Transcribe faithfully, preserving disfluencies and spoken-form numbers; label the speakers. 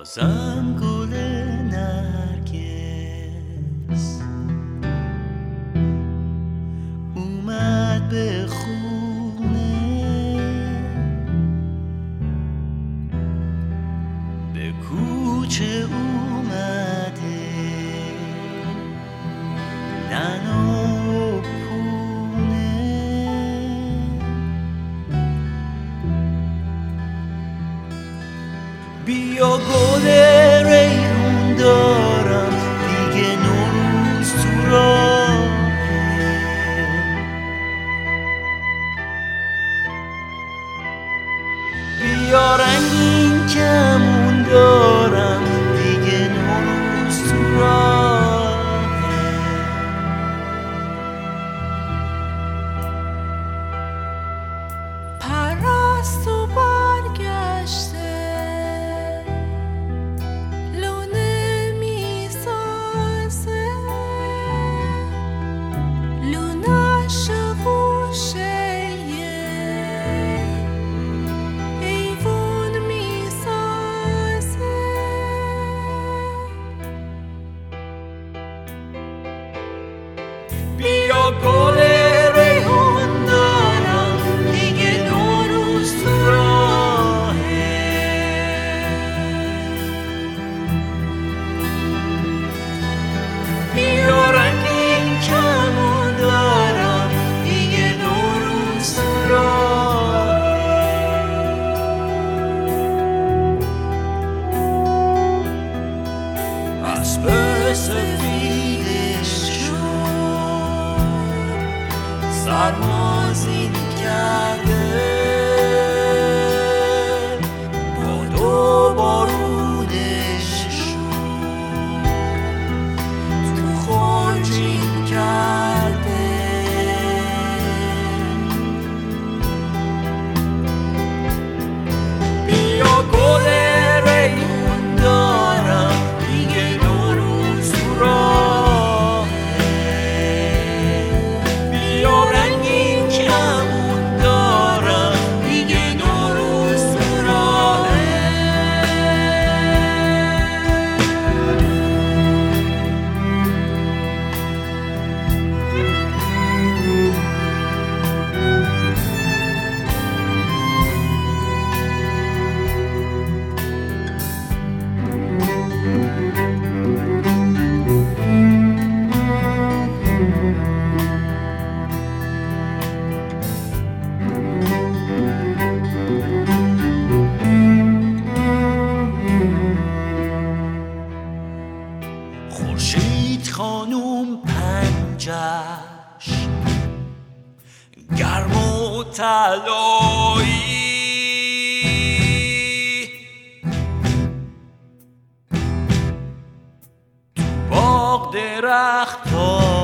Speaker 1: بازم گل نرگس اومد به خونه، به کوچه اومده ننو پونه. بیا گل ریحون دارم دیگه نوروز تو راهه، بیا رنگین کمون دارم دیگه نوروز تو راهه.
Speaker 2: پرستو برگشته لونه میسازه، لونش گوشه ایوون میسازه.
Speaker 1: بیا گل ریحون دارم دیگه نوروز تو راهه، بیا رنگین کمون دارم دیگه نوروز تو راهه. اسب سفیدش سرمازین کرده، باد و بارونش شد تو خرجین کرده. بیا گل ریحون دارم دیگه نوروز تو راهه، بیا رنگین کمون دارم دیگه نوروز تو راهه. خورشید خانوم پنجش گرم و طلایی، تو باغ درخت‌ها